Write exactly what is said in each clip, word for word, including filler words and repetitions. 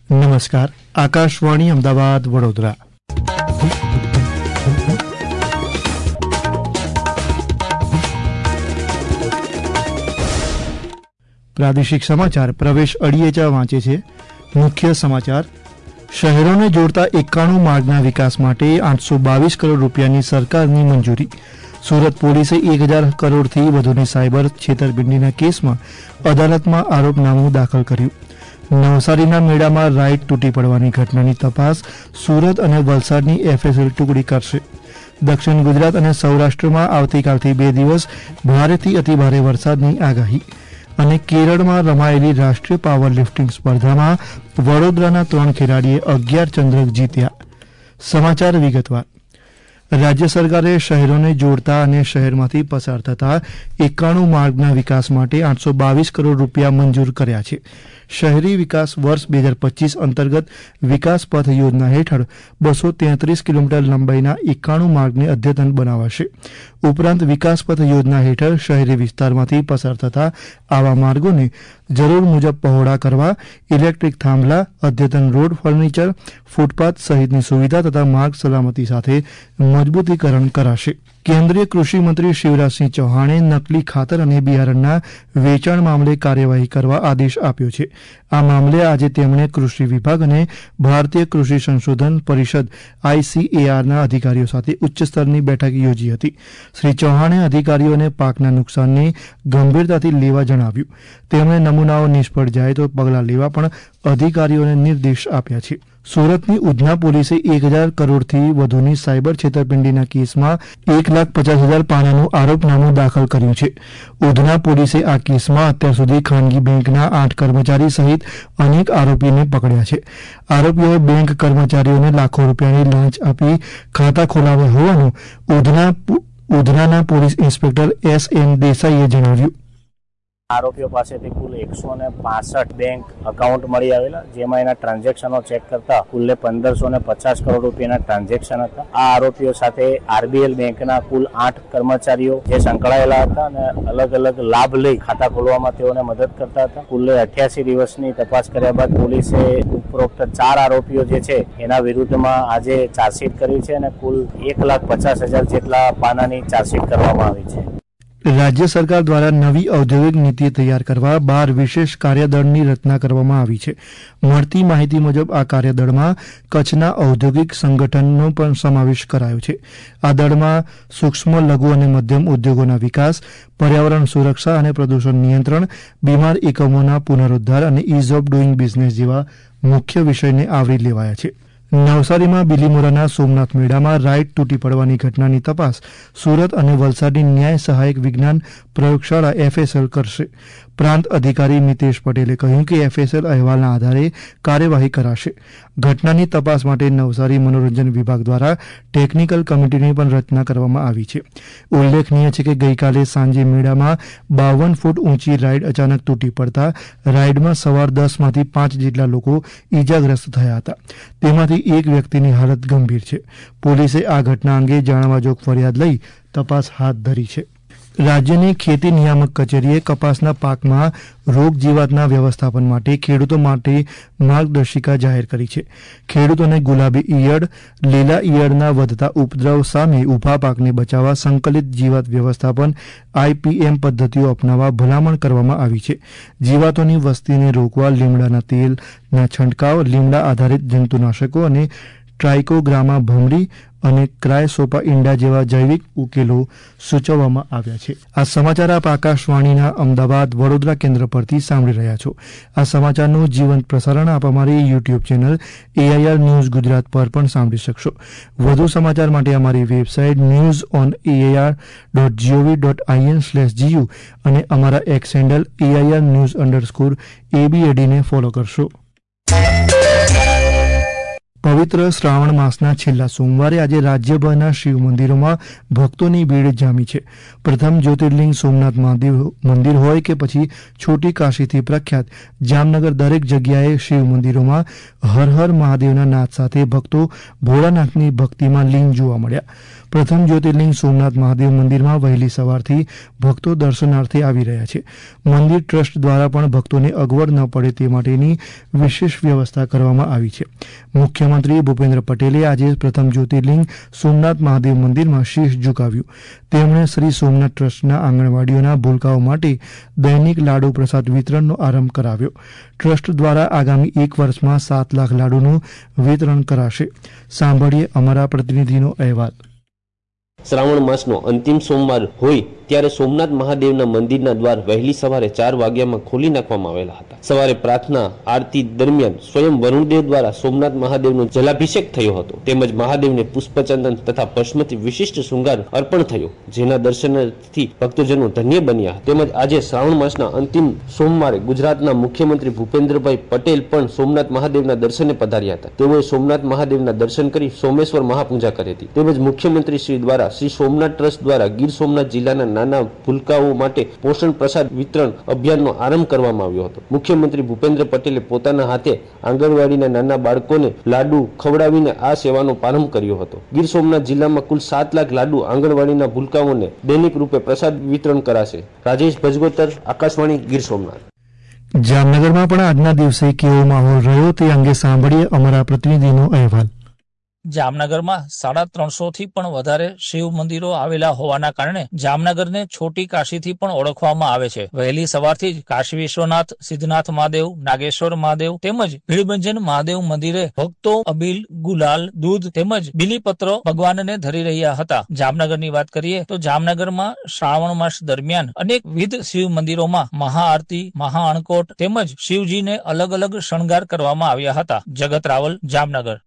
નમસ્કાર. આકાશવાણી અમદાવાદ વડોદરા. પ્રાદેશિક સમાચાર પ્રવેશ અડિયેચા વાંચે છે. મુખ્ય સમાચાર. શહેરોને જોડતા એકાણું માર્ગના વિકાસ માટે આઠસો બાવીસ કરોડ રૂપિયાની સરકારની મંજૂરી. સુરત પોલીસે એક હજાર કરોડથી વધુની સાયબર છેતરપિંડીના કેસમાં અદાલતમાં આરોપનામું દાખલ કર્યું. નવસારીના મેળામાં રાઇડ તૂટી પડવાની ઘટનાની તપાસ સુરત અને વલસાડની એફએસએલ ટુકડી કરશે. દક્ષિણ ગુજરાત અને સૌરાષ્ટ્રમાં આવતીકાલથી બે દિવસ ભારેથી અતિભારે વરસાદની આગાહી. અને કેરળમાં રમાયેલી રાષ્ટ્રીય પાવર લિફ્ટિંગ સ્પર્ધામાં વડોદરાના ત્રણ ખેલાડીએ અગિયાર ચંદ્રક જીત્યા. સમાચાર વિગતવાર. રાજ્ય સરકારે શહેરોને જોડતા અને શહેરમાંથી પસાર થતા એકાણું માર્ગના વિકાસ માટે આઠસો બાવીસ કરોડ રૂપિયા મંજૂર કર્યા છે. શહેરી વિકાસ વર્ષ બે હજાર પચીસ અંતર્ગત વિકાસ પથ યોજના હેઠળ બસો તેત્રીસ કિલોમીટર લંબાઈના એકાણું માર્ગને અદ્યતન બનાવાશે. ઉપરાંત વિકાસ પથ યોજના હેઠળ શહેરી વિસ્તારમાંથી પસાર થતા આવા માર્ગોને જરૂર મુજબ પહોળા કરવા ઇલેક્ટ્રિક થાંભલા, અદ્યતન રોડ ફર્નિચર, ફૂટપાથ સહિતની સુવિધા તથા માર્ગ સલામતી સાથે મજબૂતીકરણ કરાશે. કેન્દ્રીય કૃષિ મંત્રી શિવરાજસિંહ ચૌહાણે નકલી ખાતર અને બિયારણના વેચાણ મામલે કાર્યવાહી કરવા આદેશ આપ્યો છે. આ મામલે આજે તેમણે કૃષિ વિભાગ અને ભારતીય કૃષિ સંશોધન પરિષદ આઈસીએઆરના અધિકારીઓ સાથે ઉચ્ચસ્તરની બેઠક યોજી હતી. શ્રી ચૌહાણે અધિકારીઓને પાકના નુકસાનને ગંભીરતાથી લેવા જણાવ્યું. તેમણે નમૂનાઓ નિષ્ફળ જાય તો પગલાં લેવા પણ અધિકારીઓને નિર્દેશ આપ્યા છે. સુરતની ઉધના પોલીસે એક હજાર કરોડથી વધુની સાયબર છેતરપિંડીના કેસમાં એક લાખ પચાસ હજાર પાનાનું આરોપનામું દાખલ કર્યું છે. ઉધના પોલીસે આ કેસમાં અત્યાર સુધી ખાનગી બેંકના આઠ કર્મચારી સહિત અનેક આરોપીને પકડ્યા છે. આરોપીઓએ બેંક કર્મચારીઓને લાખો રૂપિયાની લાંચ આપી ખાતા ખોલાવ્યા હોવાનું ઉધના ઉધનાના પોલીસ ઇન્સ્પેક્ટર એસ એમ દેસાઈએ જણાવ્યું. આરોપીઓ પાસેથી કુલ એકસો ને પાસઠ બેંક અકાઉન્ટ મળી આવેલા, જેમાં એના ટ્રાન્ઝેક્શનો ચેક કરતા કુલ પંદરસો ને પચાસ કરોડ રૂપિયાના ટ્રાન્ઝેક્શન હતા. આ આરોપીઓ સાથે આરબીએલ બેંકના કુલ આઠ કર્મચારીઓ જે સંકળાયેલા હતા અને અલગ અલગ લાભ લઈ ખાતા ખોલવામાં તેઓને મદદ કરતા હતા. કુલ અઠ્યાસી દિવસની તપાસ કર્યા બાદ પોલીસે ઉપરોક્ત ચાર આરોપીઓ જે છે એના વિરુદ્ધમાં આજે ચાર્જશીટ કરી છે અને કુલ એક લાખ પચાસ હજાર જેટલા પાનાની ચાર્જશીટ કરવામાં આવી છે. રાજ્ય સરકાર દ્વારા નવી ઔદ્યોગિક નીતિ તૈયાર કરવા બાર વિશેષ કાર્યદળની રચના કરવામાં આવી છે. મળતી માહિતી મુજબ આ કાર્યદળમાં કચ્છના ઔદ્યોગિક સંગઠનનો પણ સમાવેશ કરાયો છે. આ દળમાં સૂક્ષ્મ, લઘુ અને મધ્યમ ઉદ્યોગોના વિકાસ, પર્યાવરણ સુરક્ષા અને પ્રદૂષણ નિયંત્રણ, બીમાર એકમોના પુનરુદ્ધાર અને ઇઝ ઓફ ડુઇંગ બિઝનેસ જેવા મુખ્ય વિષયને આવરી લેવાયા છે. નવસારીમાં બિલીમોરાના સોમનાથ મેળામાં રાઇડ તૂટી પડવાની ઘટનાની તપાસ સુરત અને વલસાડની ન્યાય સહાયક વિજ્ઞાન પ્રયોગશાળા એફએસએલ કરશે. પ્રાંત અધિકારી મિતેશ પટેલે કહ્યું કે એફએસએલ અહેવાલના આધારે કાર્યવાહી કરાશે. ઘટનાની તપાસ માટે નવસારી મનોરંજન વિભાગ દ્વારા ટેકનિકલ કમિટીની પણ રચના કરવામાં આવી છે. ઉલ્લેખનીય છે કે ગઈકાલે સાંજે મેળામાં બાવન ફૂટ ઊંચી રાઇડ અચાનક તૂટી પડતા રાઇડમાં સવાર દસમાંથી પાંચ જેટલા લોકો ઇજાગ્રસ્ત થયા હતા. તેમાંથી એક વ્યક્તિની હાલત ગંભીર છે. પોલીસે આ ઘટના અંગે જાણવાજોગ ફરિયાદ લઈ તપાસ હાથ ધરી છે. રાજ્યની ખેતી નિયામક કચેરીએ કપાસના પાકમાં રોગ જીવાતના વ્યવસ્થાપન માટે ખેડૂતો માટે માર્ગદર્શિકા જાહેર કરી છે. ખેડૂતોને ગુલાબી ઈયળ, લીલા ઈયળના વધતા ઉપદ્રવ સામે ઊભા પાકને બચાવવા સંકલિત જીવાત વ્યવસ્થાપન આઈપીએમ પદ્ધતિઓ અપનાવવા ભલામણ કરવામાં આવી છે. જીવાતોની વસ્તીને રોકવા લીમડાના તેલના છંટકાવ, લીમડા આધારિત જંતુનાશકો અને ટ્રાઇકોગ્રામા ભમરી અને ક્રાયસોપા ઈંડા જેવા જૈવિક ઉકેલો સૂચવવામાં આવ્યા છે. આ સમાચાર આપ આકાશવાણીના અમદાવાદ વડોદરા કેન્દ્ર પરથી સાંભળી રહ્યા છો. આ સમાચારનું જીવંત પ્રસારણ આપ અમારી YouTube channel AIR news Gujarat પર પણ સાંભળી શકશો. વધુ સમાચાર માટે અમારી website news on AIR dot GOV dot IN slash GU અને અમારા X handle AIR news underscore એબીએડીને ફોલો કરશો. પવિત્ર શ્રાવણ માસના છેલ્લા સોમવારે આજે રાજ્યભરના શિવ મંદિરોમાં ભક્તોની ભીડ જામી છે. પ્રથમ જ્યોતિર્લિંગ સોમનાથ મહાદેવ મંદિર હોય કે પછી છોટી કાશીથી પ્રખ્યાત જામનગર, દરેક જગ્યાએ શિવ મંદિરોમાં હર હર મહાદેવના નાદ સાથે ભક્તો ભોળાનાથની ભક્તિમાં લીન જોવા મળ્યા. પ્રથમ જ્યોતિર્લિંગ સોમનાથ મહાદેવ મંદિરમાં વહેલી સવારથી ભક્તો દર્શનાર્થે આવી રહ્યા છે. મંદિર ટ્રસ્ટ દ્વારા પણ ભક્તોને અગવડ ન પડે તે માટેની વિશેષ વ્યવસ્થા કરવામાં આવી છે. મુખ્યમંત્રી ભૂપેન્દ્ર પટેલે આજે પ્રથમ જ્યોતિર્લિંગ સોમનાથ મહાદેવ મંદિરમાં શીશ ઝુકાવ્યું. તેમણે શ્રી સોમનાથ ટ્રસ્ટના આંગણવાડીઓના ભૂલકાઓ માટે દૈનિક લાડુ પ્રસાદ વિતરણનો આરંભ કરાવ્યો. ટ્રસ્ટ દ્વારા આગામી એક વર્ષમાં સાત લાખ લાડુનું વિતરણ કરાશે. સાંભળીએ અમારા પ્રતિનિધિનો અહેવાલ. શ્રાવણ માસનો અંતિમ સોમવાર હોય ત્યારે સોમનાથ મહાદેવના મંદિરના દ્વાર વહેલી સવારે ચાર વાગ્યામાં ખોલી નાખવામાં આવેલા હતા. સવારે પ્રાર્થના આરતી દરમિયાન સ્વયં વરુણદેવ દ્વારા સોમનાથ મહાદેવનો જલાભિષેક થયો હતો. તેમજ મહાદેવને પુષ્પચંદન તથા ભસ્મથી વિશિષ્ટ શૃંગાર અર્પણ થયો, જેના દર્શનથી ભક્તજનો ધન્ય બન્યા. તેમજ આજે શ્રાવણ માસના અંતિમ સોમવારે ગુજરાતના મુખ્યમંત્રી ભૂપેન્દ્રભાઈ પટેલ પણ સોમનાથ મહાદેવના દર્શને પધાર્યા હતા. તેઓએ સોમનાથ મહાદેવના દર્શન કરી સોમેશ્વર મહાપૂજા કરી હતી. તેમજ મુખ્યમંત્રી શ્રી દ્વારા શ્રી સોમનાથ ટ્રસ્ટ દ્વારા ગીર સોમનાથ જિલ્લાના નાના ભૂલકાઓ માટે પોષણ પ્રસાદ વિતરણ અભિયાનનો આરંભ કરવામાં આવ્યો હતો. મુખ્યમંત્રી ભૂપેન્દ્ર પટેલે પોતાના હાથે આંગણવાડીના નાના બાળકોને લાડુ ખવડાવીને આ સેવાનો પ્રારંભ કર્યો હતો. ગીર સોમનાથ જિલ્લામાં કુલ સાત લાખ લાડુ આંગણવાડીના ભૂલકાઓને દૈનિક રૂપે પ્રસાદ વિતરણ કરાશે. રાજેશ ભજગોતર, આકાશવાણી, ગીર સોમનાથ. જામનગરમાં પણ આજના દિવસે કેવો માહોલ રહ્યો તે અંગે સાંભળીએ અમારા પ્રતિનિધિનો અહેવાલ. જામનગરમાં સાડા ત્રણસો થી પણ વધારે શિવ મંદિરો આવેલા હોવાના કારણે જામનગરને છોટી કાશીથી પણ ઓળખવામાં આવે છે. વહેલી સવારથી જ કાશી વિશ્વનાથ, સિદ્ધનાથ મહાદેવ, નાગેશ્વર મહાદેવ તેમજ ભીડભંજન મહાદેવ મંદિરે ભક્તો અબીલ, ગુલાલ, દૂધ તેમજ બીલીપત્રો ભગવાનને ધરી રહ્યા હતા. જામનગરની વાત કરીએ તો જામનગરમાં શ્રાવણ માસ દરમિયાન અનેકવિધ શિવ મંદિરોમાં મહાઆરતી, મહાઅણકોટ તેમજ શિવજીને અલગ અલગ શણગાર કરવામાં આવ્યા હતા. જગત રાવલ, જામનગર.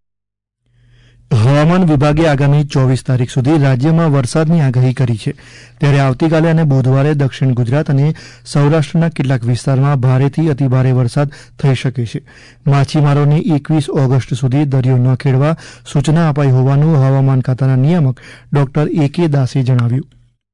હવામાન વિભાગે આગામી ચોવીસ તારીખ સુધી રાજ્યમાં વરસાદની આગાહી કરી છે. ત્યારે આવતીકાલે અને બુધવારે દક્ષિણ ગુજરાત અને સૌરાષ્ટ્રના કેટલાક વિસ્તારમાં ભારેથી અતિભારે વરસાદ થઈ શકે છે. માછીમારોને એકવીસ ઓગસ્ટ સુધી દરિયો ન ખેડવા સૂચના અપાઈ હોવાનું હવામાન ખાતાના નિયામક ડોક્ટર એ કે દાસે જણાવ્યું.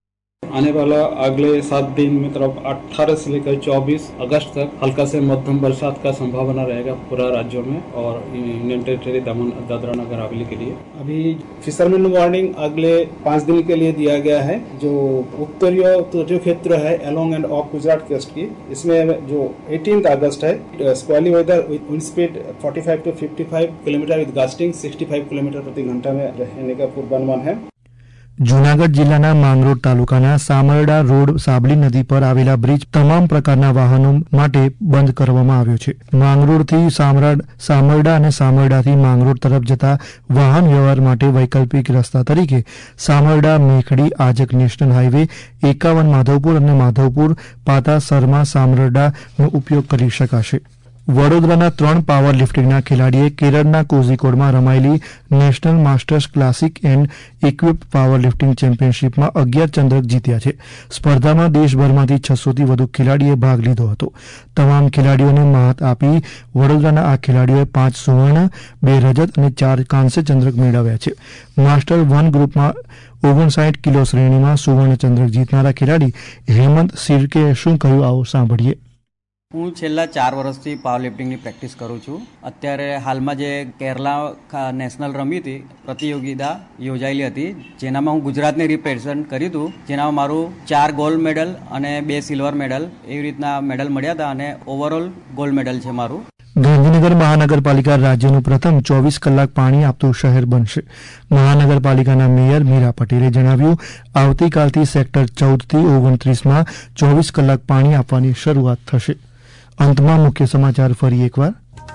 आने वाला अगले सात दिन मतलब अठारह से लेकर चौबीस अगस्त तक हल्का से मध्यम बरसात का संभावना रहेगा पूरा राज्यों में और यूनियन टेरिटरी दमन दादरा नगर हवेली के लिए. अभी फिशरमैन वार्निंग अगले पाँच दिन के लिए दिया गया है. जो उत्तरीय तो जो क्षेत्र है along end of Gujarat coast की, इसमें जो अठारह अगस्त है squally weather with wind speed पैंतालीस टू पचपन किलोमीटर विद गास्टिंग पैंसठ किलोमीटर प्रति घंटा में रहने का पूर्वानुमान है. जूनागढ़ जिल्लाના માંગરોળ તાલુકાના સામરડા રોડ સાબલી નદી પર આવેલા બ્રિજ તમામ પ્રકારના વાહનો માટે બંધ કરવામાં આવ્યો છે. માંગરોળથી સામરડ સામરડા અને સામરડાથી માંગરોળ તરફ જતા વાહન વ્યવહાર માટે વૈકલ્પિક રસ્તા તરીકે સામરડા મેખડી આજક નેશનલ હાઈવે એકાવન માધવપુર અને માધવપુર પાતા સરમાં સામરડાનો ઉપયોગ કરી શકાશે. વડોદરાના ત્રણ પાવર લિફ્ટિંગના ખેલાડીએ કેરળના કોઝિકોડમાં રમાયેલી national masters classic and equipped power lifting ચેમ્પિયનશિપમાં અગિયાર ચંદ્રક જીત્યા છે. સ્પર્ધામાં દેશભરમાંથી છસોથી વધુ ખેલાડીએ ભાગ લીધો હતો. તમામ ખેલાડીઓને માત આપી વડોદરાના આ ખેલાડીઓએ પાંચ સુવર્ણ, બે રજત અને ચાર કાંસ્ય ચંદ્રક મેળવ્યા છે. માસ્ટર વન ગ્રુપમાં ઓગણસાઠ કિલો શ્રેણીમાં સુવર્ણ ચંદ્રક જીતનારા ખેલાડી હેમંત સિરકે શું કહ્યું આવો સાંભળીએ. હું છેલ્લા ચાર વર્ષથી પાવર લિફ્ટિંગની પ્રેક્ટિસ કરું છું. અત્યારે હાલમાં જે કેરલા નેશનલ રમી હતી પ્રતિયોગિતા યોજાયેલી હતી, જેનામાં હું ગુજરાતને રિપ્રેઝન્ટ કર્યું હતું. જેનામાં મારું ચાર ગોલ્ડ મેડલ અને બે સિલ્વર મેડલ એવી રીતના મેડલ મળ્યા હતા અને ઓવરઓલ ગોલ્ડ મેડલ છે મારું. ગાંધીનગર મહાનગરપાલિકા રાજ્યનું પ્રથમ ચોવીસ કલાક પાણી આપતું શહેર બનશે. મહાનગરપાલિકાના મેયર મીરા પટેલે જણાવ્યું, આવતીકાલથી સેક્ટર ચૌદથી ઓગણત્રીસમાં ચોવીસ કલાક પાણી આપવાની શરૂઆત થશે. અંતમાં મુખ્ય સમાચાર ફરી એકવાર.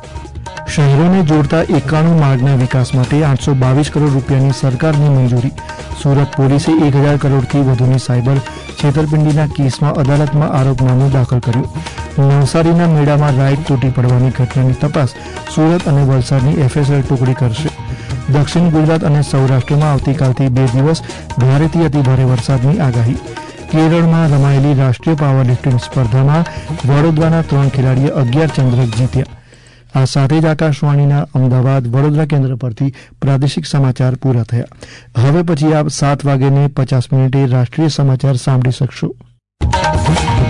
શહેરોને જોડતા એકાણું માર્ગના વિકાસ માટે આઠસો બાવીસ કરોડ રૂપિયાની સરકારની મંજૂરી. સુરત પોલીસે એક હજાર કરોડથી વધુની સાયબર છેતરપિંડીના કેસમાં અદાલતમાં આરોપનામું દાખલ કર્યું. નવસારીના મેળામાં રાઈડ તૂટી પડવાની ઘટનાની તપાસ સુરત અને વલસાડની એફએસએલ ટુકડી કરશે. દક્ષિણ ગુજરાત અને સૌરાષ્ટ્રમાં આવતીકાલથી બે દિવસ ભારેથી અતિભારે વરસાદની આગાહી. કેરળમાં રમાયેલી રાષ્ટ્રીય પાવર લિફ્ટિંગ સ્પર્ધામાં વડોદરાના ત્રણ ખેલાડીએ અગિયાર ચંદ્રક જીત્યા. આ સાથે જ આકાશવાણીના અમદાવાદ વડોદરા કેન્દ્ર પરથી પ્રાદેશિક સમાચાર પૂરા થયા। હવે પછી આપ સાત વાગ્યે પચાસ મિનિટે રાષ્ટ્રીય સમાચાર સાંભળી શકશો।